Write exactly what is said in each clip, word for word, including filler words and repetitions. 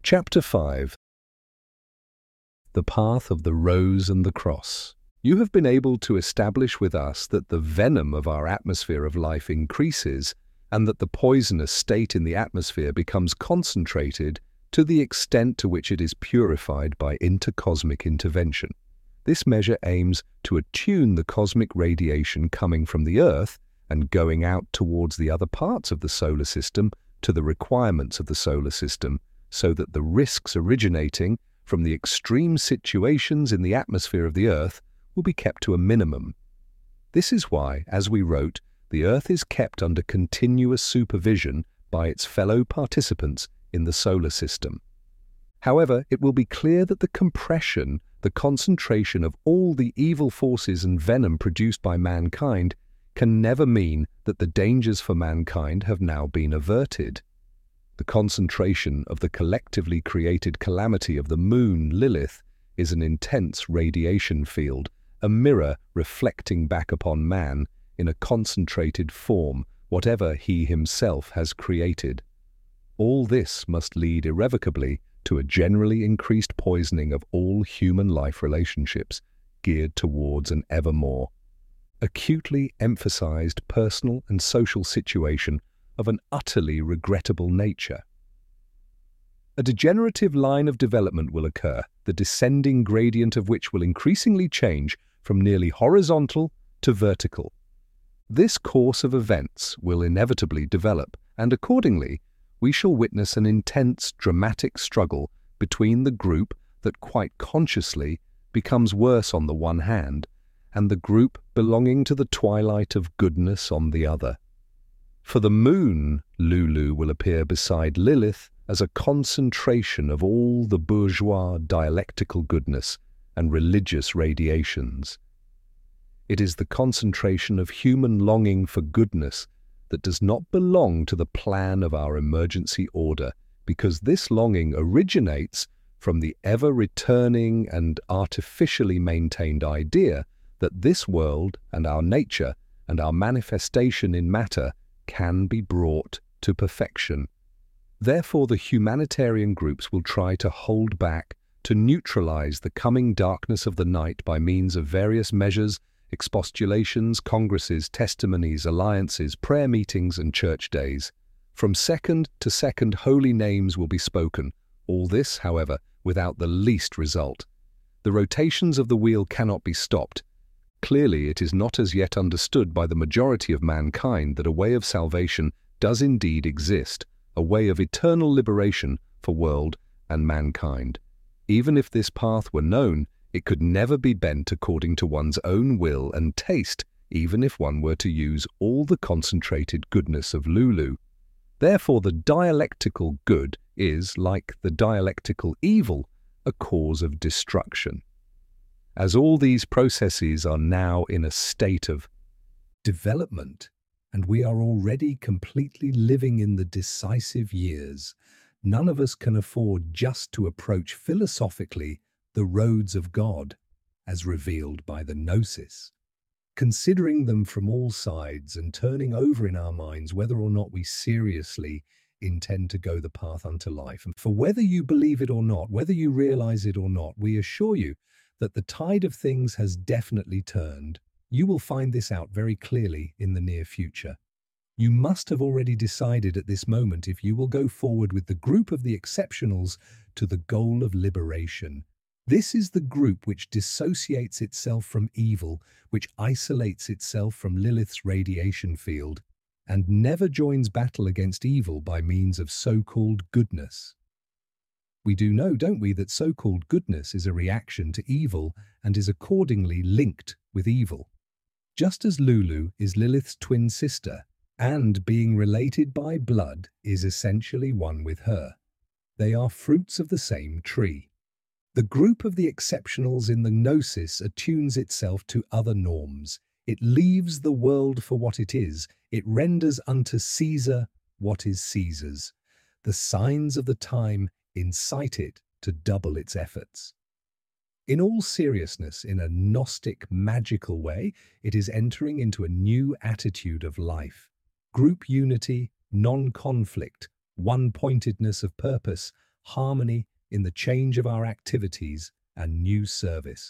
Chapter five. The Path of the Rose and the Cross. You have been able to establish with us that the venom of our atmosphere of life increases and that the poisonous state in the atmosphere becomes concentrated to the extent to which it is purified by intercosmic intervention. This measure aims to attune the cosmic radiation coming from the Earth and going out towards the other parts of the solar system to the requirements of the solar system, so that the risks originating from the extreme situations in the atmosphere of the Earth will be kept to a minimum. This is why, as we wrote, the Earth is kept under continuous supervision by its fellow participants in the solar system. However, it will be clear that the compression, the concentration of all the evil forces and venom produced by mankind can never mean that the dangers for mankind have now been averted. The concentration of the collectively created calamity of the moon, Lilith, is an intense radiation field, a mirror reflecting back upon man in a concentrated form, whatever he himself has created. All this must lead irrevocably to a generally increased poisoning of all human life relationships, geared towards an ever more acutely emphasized personal and social situation of an utterly regrettable nature. A degenerative line of development will occur, the descending gradient of which will increasingly change from nearly horizontal to vertical. This course of events will inevitably develop, and accordingly, we shall witness an intense, dramatic struggle between the group that quite consciously becomes worse on the one hand, and the group belonging to the twilight of goodness on the other. For the moon, Lulu will appear beside Lilith as a concentration of all the bourgeois dialectical goodness and religious radiations. It is the concentration of human longing for goodness that does not belong to the plan of our emergency order, because this longing originates from the ever-returning and artificially maintained idea that this world and our nature and our manifestation in matter can be brought to perfection. Therefore, the humanitarian groups will try to hold back, to neutralize the coming darkness of the night by means of various measures, expostulations, congresses, testimonies, alliances, prayer meetings, and church days. From second to second, holy names will be spoken, all this, however, without the least result. The rotations of the wheel cannot be stopped. Clearly, it is not as yet understood by the majority of mankind that a way of salvation does indeed exist, a way of eternal liberation for world and mankind. Even if this path were known, it could never be bent according to one's own will and taste, even if one were to use all the concentrated goodness of Lulu. Therefore, the dialectical good is, like the dialectical evil, a cause of destruction. As all these processes are now in a state of development, and we are already completely living in the decisive years, none of us can afford just to approach philosophically the roads of God, as revealed by the Gnosis, considering them from all sides and turning over in our minds whether or not we seriously intend to go the path unto life. And for whether you believe it or not, whether you realize it or not, we assure you that the tide of things has definitely turned. You will find this out very clearly in the near future. You must have already decided at this moment if you will go forward with the group of the exceptionals to the goal of liberation. This is the group which dissociates itself from evil, which isolates itself from Lilith's radiation field, and never joins battle against evil by means of so-called goodness. We do know, don't we, that so-called goodness is a reaction to evil and is accordingly linked with evil. Just as Lulu is Lilith's twin sister, and being related by blood is essentially one with her. They are fruits of the same tree. The group of the exceptionals in the Gnosis attunes itself to other norms. It leaves the world for what it is. It renders unto Caesar what is Caesar's. The signs of the time incite it to double its efforts. In all seriousness, in a Gnostic, magical way, it is entering into a new attitude of life. Group unity, non-conflict, one-pointedness of purpose, harmony in the change of our activities, and new service.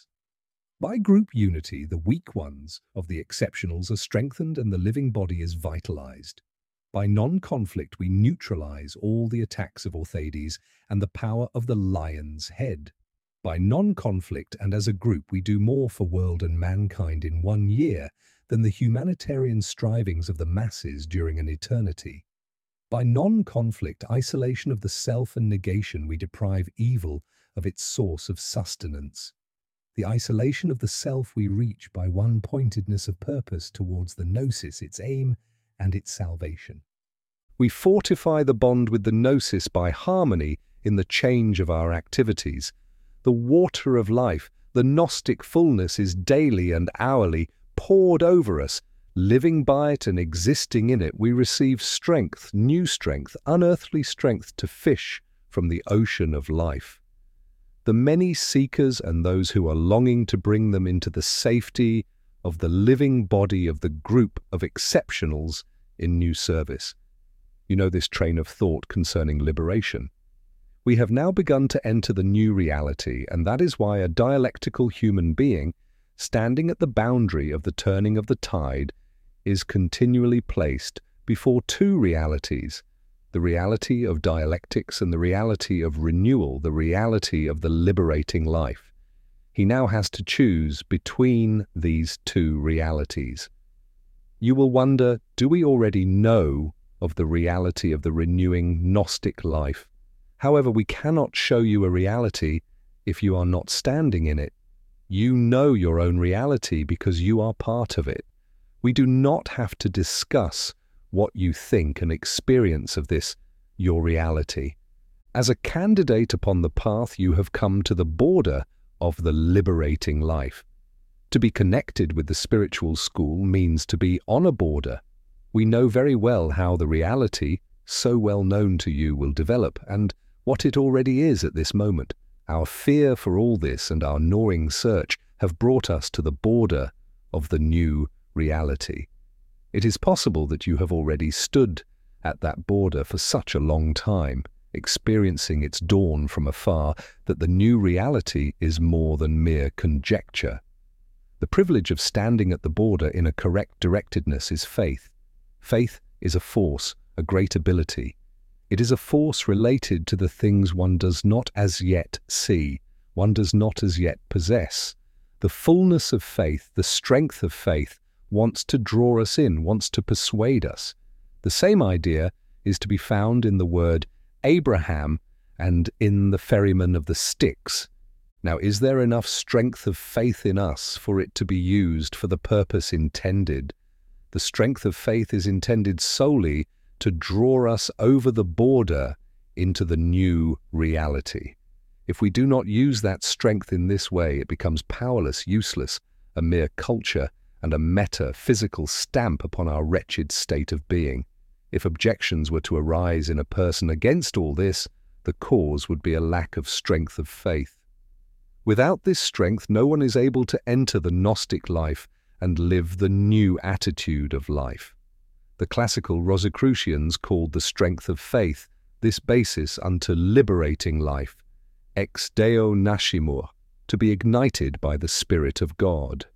By group unity, the weak ones of the exceptionals are strengthened and the living body is vitalized. By non-conflict, we neutralize all the attacks of Orthades and the power of the lion's head. By non-conflict and as a group, we do more for world and mankind in one year than the humanitarian strivings of the masses during an eternity. By non-conflict, isolation of the self and negation, we deprive evil of its source of sustenance. The isolation of the self we reach by one-pointedness of purpose towards the gnosis, its aim and its salvation. We fortify the bond with the gnosis by harmony in the change of our activities. The water of life, the Gnostic fullness, is daily and hourly poured over us. Living by it and existing in it, we receive strength, new strength, unearthly strength to fish from the ocean of life. The many seekers and those who are longing to bring them into the safety of the living body of the group of exceptionals in new service. You know this train of thought concerning liberation. We have now begun to enter the new reality, and that is why a dialectical human being, standing at the boundary of the turning of the tide, is continually placed before two realities, the reality of dialectics and the reality of renewal, the reality of the liberating life. He now has to choose between these two realities. You will wonder, do we already know of the reality of the renewing Gnostic life? However, we cannot show you a reality if you are not standing in it. You know your own reality because you are part of it. We do not have to discuss what you think and experience of this, your reality. As a candidate upon the path, you have come to the border of the liberating life. To be connected with the spiritual school means to be on a border. We know very well how the reality, so well known to you, will develop and what it already is at this moment. Our fear for all this and our gnawing search have brought us to the border of the new reality. It is possible that you have already stood at that border for such a long time, experiencing its dawn from afar, that the new reality is more than mere conjecture. The privilege of standing at the border in a correct directedness is faith. Faith is a force, a great ability. It is a force related to the things one does not as yet see, one does not as yet possess. The fullness of faith, the strength of faith, wants to draw us in, wants to persuade us. The same idea is to be found in the word Abraham and in the ferryman of the Styx. Now, is there enough strength of faith in us for it to be used for the purpose intended? The strength of faith is intended solely to draw us over the border into the new reality. If we do not use that strength in this way, it becomes powerless, useless, a mere culture and a metaphysical stamp upon our wretched state of being. If objections were to arise in a person against all this, the cause would be a lack of strength of faith. Without this strength, no one is able to enter the Gnostic life and live the new attitude of life. The classical Rosicrucians called the strength of faith this basis unto liberating life, ex Deo nascimur, to be ignited by the Spirit of God.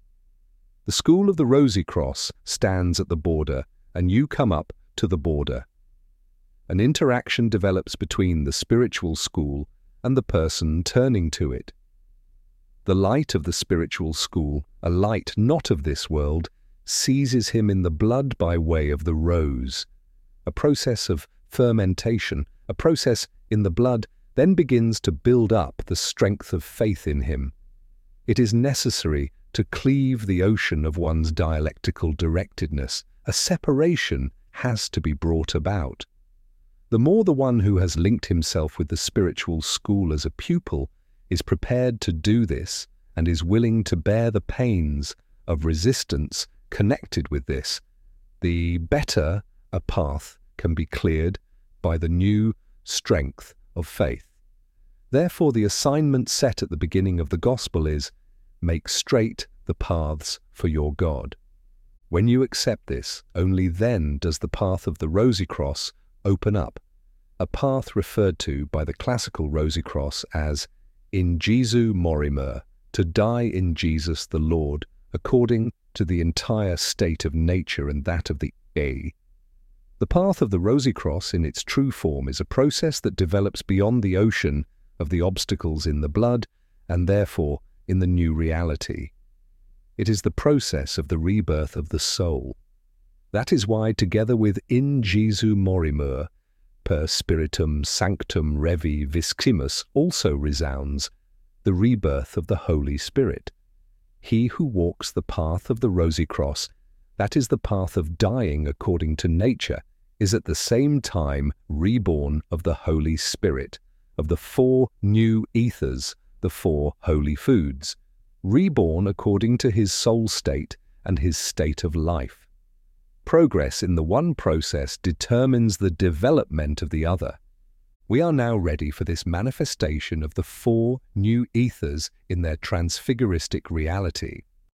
The school of the Rosy Cross stands at the border, and you come up to the border. An interaction develops between the spiritual school and the person turning to it. The light of the spiritual school, a light not of this world, seizes him in the blood by way of the rose. A process of fermentation, a process in the blood, then begins to build up the strength of faith in him. It is necessary to cleave the ocean of one's dialectical directedness. A separation has to be brought about. The more the one who has linked himself with the spiritual school as a pupil is prepared to do this and is willing to bear the pains of resistance connected with this, the better a path can be cleared by the new strength of faith. Therefore, the assignment set at the beginning of the Gospel is, make straight the paths for your God. When you accept this, only then does the path of the Rosy Cross open up, a path referred to by the classical Rosy Cross as in Jesu Morimer, to die in Jesus the Lord, according to the entire state of nature and that of the A. The path of the Rosy Cross in its true form is a process that develops beyond the ocean of the obstacles in the blood and therefore in the new reality. It is the process of the rebirth of the soul. That is why, together with In Jesu Morimer, per Spiritum Sanctum Revi Viscimus also resounds the rebirth of the Holy Spirit. He who walks the path of the Rosy Cross, that is the path of dying according to nature, is at the same time reborn of the Holy Spirit, of the four new ethers, the four holy foods, reborn according to his soul state and his state of life. Progress in the one process determines the development of the other. We are now ready for this manifestation of the four new ethers in their transfiguristic reality.